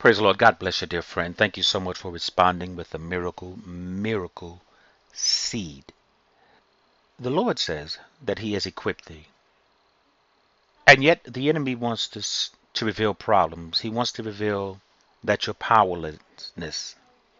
Praise the Lord. God bless you, dear friend. Thank you so much for responding with the miracle seed. The Lord says that He has equipped thee. And yet the enemy wants to reveal problems. He wants to reveal that your powerlessness.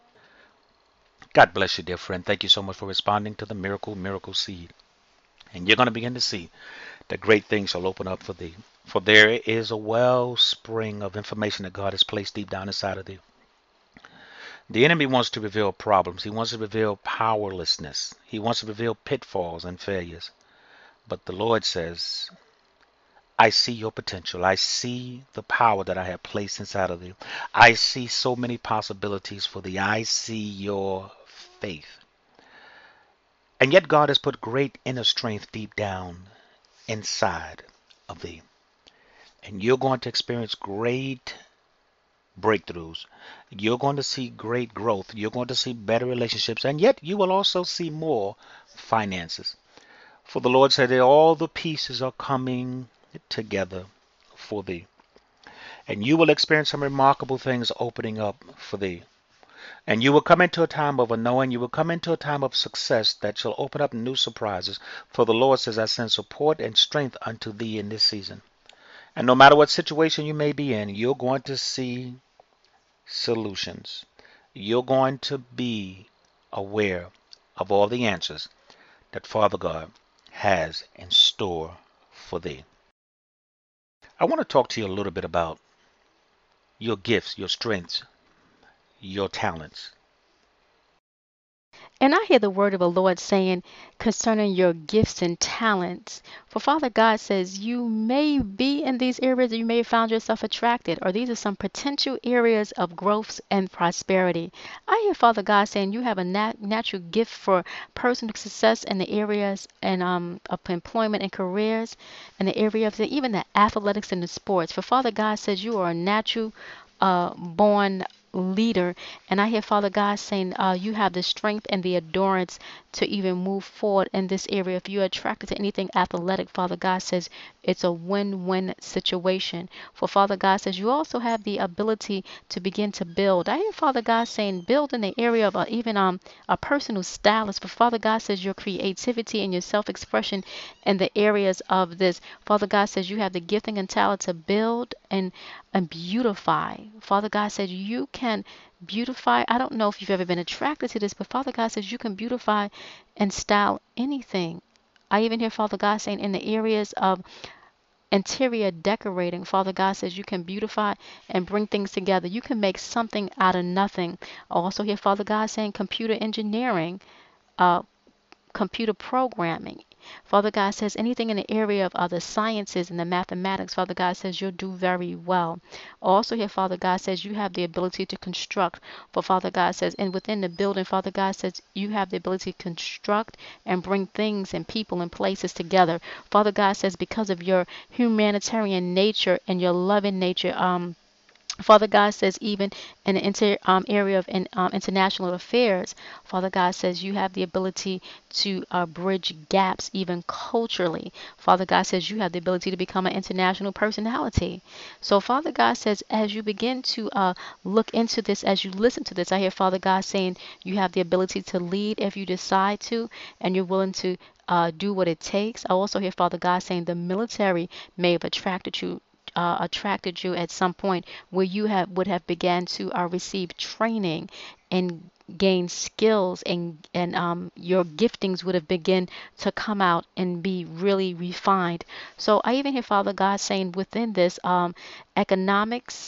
God bless you, dear friend. Thank you so much for responding to the miracle seed. And you're going to begin to see that great things shall open up for thee. For there is a wellspring of information that God has placed deep down inside of thee. The enemy wants to reveal problems. He wants to reveal powerlessness. He wants to reveal pitfalls and failures. But the Lord says, I see your potential. I see the power that I have placed inside of you. I see so many possibilities for thee. I see your faith. And yet God has put great inner strength deep down inside of thee. And you're going to experience great breakthroughs. You're going to see great growth. You're going to see better relationships. And yet you will also see more finances. For the Lord said that all the pieces are coming together for thee. And you will experience some remarkable things opening up for thee. And you will come into a time of unknowing. You will come into a time of success that shall open up new surprises. For the Lord says, I send support and strength unto thee in this season. And no matter what situation you may be in, you're going to see solutions. You're going to be aware of all the answers that Father God has in store for thee. I want to talk to you a little bit about your gifts, your strengths, your talents. And I hear the word of the Lord saying concerning your gifts and talents. For Father God says you may be in these areas, you may have found yourself attracted, or these are some potential areas of growth and prosperity. I hear Father God saying you have a natural gift for personal success in the areas and of employment and careers, in the area of even the athletics and the sports. For Father God says you are a natural born leader. And I hear Father God saying, you have the strength and the endurance to even move forward in this area. If you're attracted to anything athletic, Father God says it's a win-win situation. For Father God says you also have the ability to begin to build. I hear Father God saying build in the area of even a personal stylist. But Father God says your creativity and your self-expression in the areas of this. Father God says you have the gifting and talent to build and beautify. Father God said you can beautify. I don't know if you've ever been attracted to this, but Father God says you can beautify and style anything. I even hear Father God saying in the areas of interior decorating, Father God says you can beautify and bring things together. You can make something out of nothing. I also hear Father God saying computer engineering, uh, computer programming. Father God says anything in the area of other sciences and the mathematics, Father God says you'll do very well. Also here, Father God says you have the ability to construct. For Father God says, and within the building, Father God says you have the ability to construct and bring things and people and places together. Father God says because of your humanitarian nature and your loving nature, Father God says, even in the area of international affairs, Father God says you have the ability to bridge gaps even culturally. Father God says you have the ability to become an international personality. So, Father God says, as you begin to look into this, as you listen to this, I hear Father God saying you have the ability to lead if you decide to, and you're willing to do what it takes. I also hear Father God saying the military may have attracted you at some point where you have would have began to receive training and gain skills and your giftings would have begun to come out and be really refined. So I even hear Father God saying within this economics,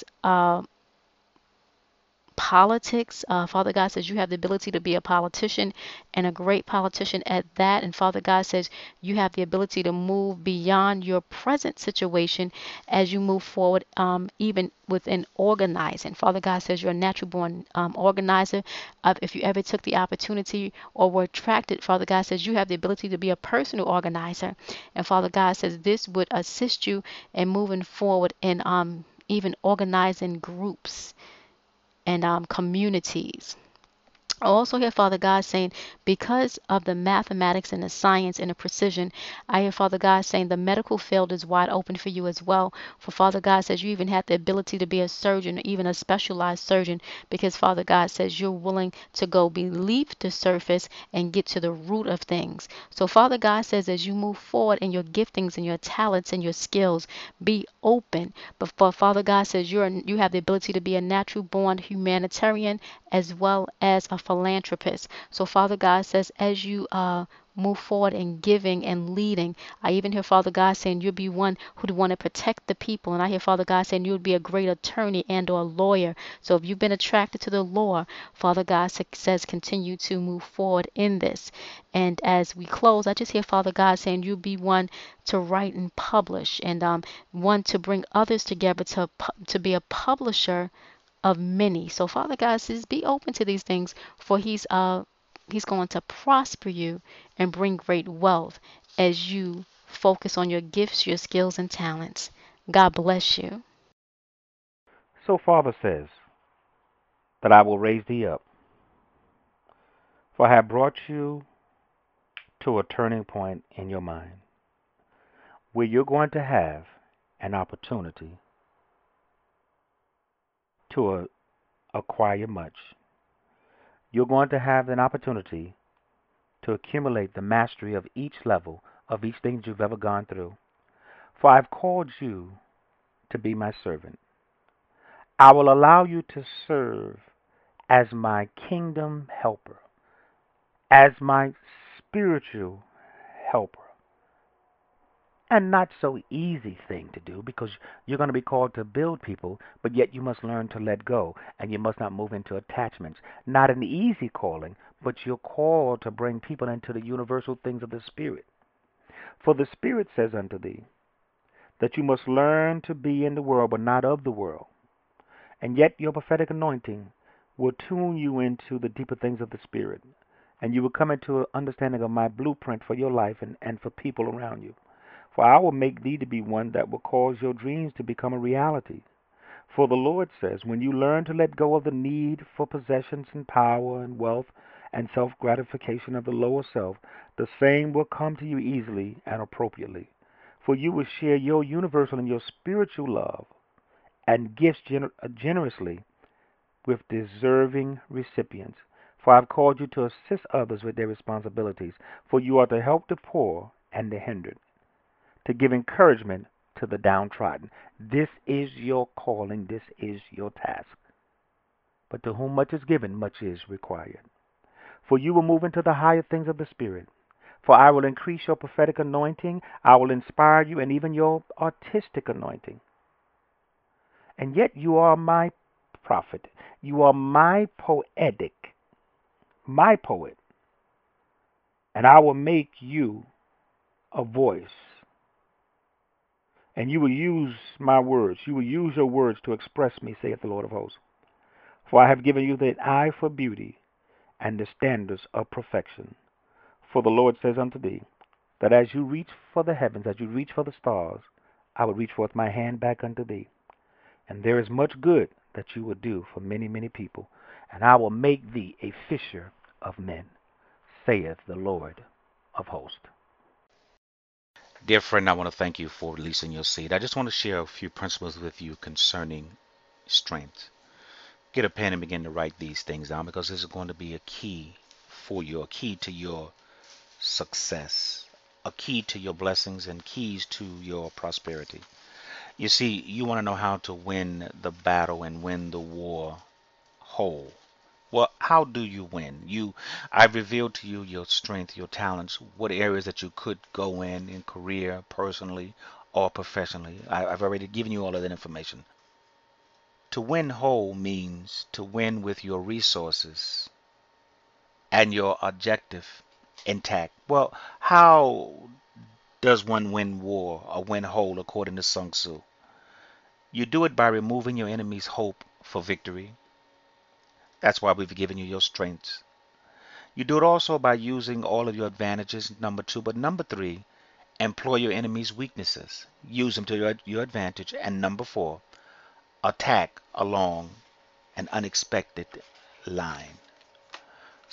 politics. Father God says you have the ability to be a politician and a great politician at that. And Father God says you have the ability to move beyond your present situation as you move forward, even within organizing. Father God says you're a natural born organizer. If you ever took the opportunity or were attracted, Father God says you have the ability to be a personal organizer. And Father God says this would assist you in moving forward in even organizing groups and communities. I also hear Father God saying, because of the mathematics and the science and the precision, I hear Father God saying the medical field is wide open for you as well. For Father God says you even have the ability to be a surgeon, even a specialized surgeon, because Father God says you're willing to go beneath the surface and get to the root of things. So Father God says as you move forward in your giftings and your talents and your skills, be open. But for Father God says you have the ability to be a natural born humanitarian as well as a philanthropist. So Father God says as you move forward in giving and leading. I even hear Father God saying you'll be one who'd want to protect the people. And I hear Father God saying you'll be a great attorney and or lawyer. So if you've been attracted to the law, Father God says continue to move forward in this. And as we close, I just hear Father God saying you'll be one to write and publish and one to bring others together to be a publisher of many. So Father God says, be open to these things, for He's going to prosper you and bring great wealth as you focus on your gifts, your skills, and talents. God bless you. So Father says that I will raise thee up, for I have brought you to a turning point in your mind where you're going to have an opportunity to acquire much. You're going to have an opportunity to accumulate the mastery of each level of each thing you've ever gone through. For I've called you to be my servant. I will allow you to serve as my kingdom helper, as my spiritual helper. And not so easy thing to do because you're going to be called to build people, but yet you must learn to let go and you must not move into attachments. Not an easy calling, but you're called to bring people into the universal things of the Spirit. For the Spirit says unto thee that you must learn to be in the world, but not of the world. And yet your prophetic anointing will tune you into the deeper things of the Spirit. And you will come into an understanding of my blueprint for your life and for people around you. For I will make thee to be one that will cause your dreams to become a reality. For the Lord says, when you learn to let go of the need for possessions and power and wealth and self gratification of the lower self, the same will come to you easily and appropriately. For you will share your universal and your spiritual love and gifts generously with deserving recipients. For I've called you to assist others with their responsibilities. For you are to help the poor and the hindered, to give encouragement to the downtrodden. This is your calling, this is your task. But to whom much is given, much is required. For you will move into the higher things of the Spirit. For I will increase your prophetic anointing, I will inspire you, and even your artistic anointing. And yet you are my prophet. You are my poetic, my poet. And I will make you a voice. And you will use my words. You will use your words to express me, saith the Lord of hosts. For I have given you the eye for beauty and the standards of perfection. For the Lord says unto thee, that as you reach for the heavens, as you reach for the stars, I will reach forth my hand back unto thee. And there is much good that you will do for many, many people. And I will make thee a fisher of men, saith the Lord of hosts. Dear friend, I want to thank you for releasing your seed. I just want to share a few principles with you concerning strength. Get a pen and begin to write these things down because this is going to be a key for you, a key to your success, a key to your blessings, and keys to your prosperity. You see, you want to know how to win the battle and win the war whole. Well, how do you win? I've revealed to you your strength, your talents, what areas that you could go in career, personally, or professionally. I've already given you all of that information. To win whole means to win with your resources and your objective intact. Well, how does one win war or win whole according to Sun Tzu? You do it by removing your enemy's hope for victory. That's why we've given you your strengths. You do it also by using all of your advantages, number two. But number three, employ your enemy's weaknesses. Use them to your advantage. And number four, attack along an unexpected line.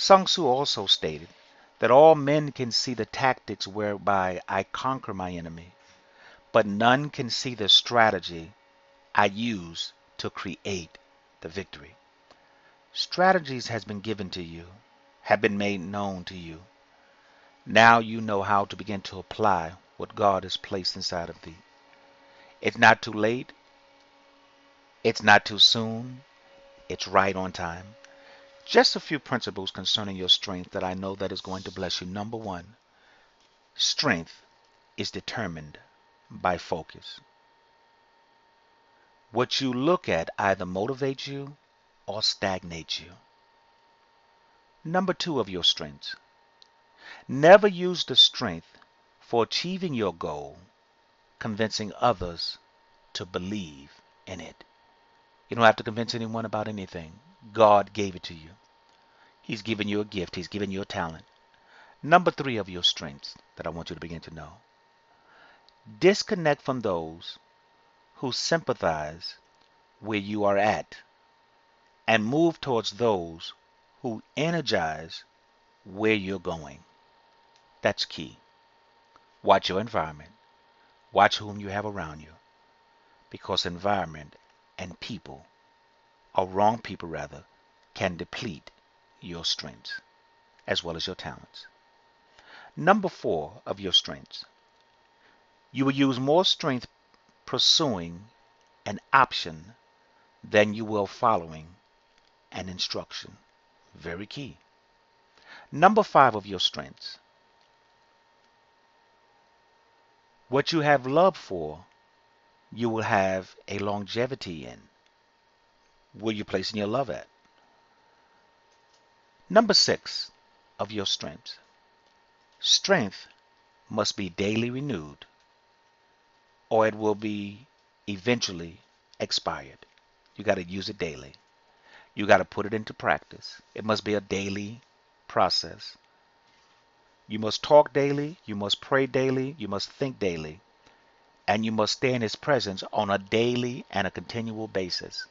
Sun Tzu also stated that all men can see the tactics whereby I conquer my enemy, but none can see the strategy I use to create the victory. Strategies has been given to you, have been made known to you. Now you know how to begin to apply what God has placed inside of thee. It's not too late. It's not too soon. It's right on time. Just a few principles concerning your strength that I know that is going to bless you. Number one, strength is determined by focus. What you look at either motivates you or stagnates you. Number two of your strengths, never use the strength for achieving your goal, convincing others to believe in it. You don't have to convince anyone about anything. God gave it to you. He's given you a gift. He's given you a talent. Number three of your strengths that I want you to begin to know. Disconnect from those who sympathize where you are at and move towards those who energize where you're going. That's key. Watch your environment. Watch whom you have around you, because environment and people, or wrong people rather, can deplete your strengths as well as your talents. Number four of your strengths. You will use more strength pursuing an option than you will following an instruction. Very key. Number five of your strengths. What you have love for, you will have a longevity in. Where you placing your love at? Number six of your strengths. Strength must be daily renewed, or it will be eventually expired. You got to use it daily. You got to put it into practice. It must be a daily process. You must talk daily. You must pray daily. You must think daily. And you must stay in His presence on a daily and a continual basis.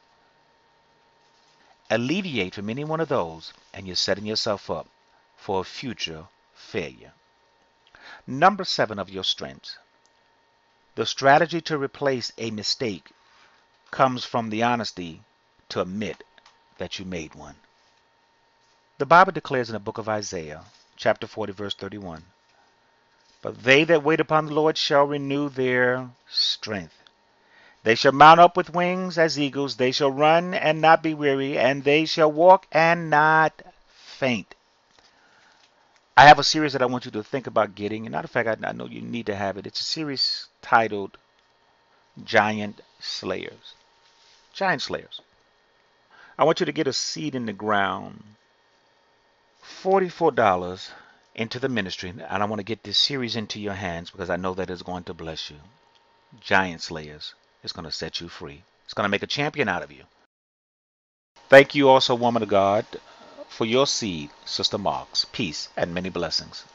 Alleviate from any one of those, and you're setting yourself up for a future failure. Number seven of your strengths. The strategy to replace a mistake comes from the honesty to admit that you made one. The Bible declares in the book of Isaiah, chapter 40, verse 31, but they that wait upon the Lord shall renew their strength. They shall mount up with wings as eagles. They shall run and not be weary, and they shall walk and not faint. I have a series that I want you to think about getting. And matter of fact, I know you need to have it. It's a series titled Giant Slayers. Giant Slayers. I want you to get a seed in the ground, $44 into the ministry. And I want to get this series into your hands because I know that it's going to bless you. Giant Slayers. It's going to set you free. It's going to make a champion out of you. Thank you also, woman of God, for your seed, Sister Marks. Peace and many blessings.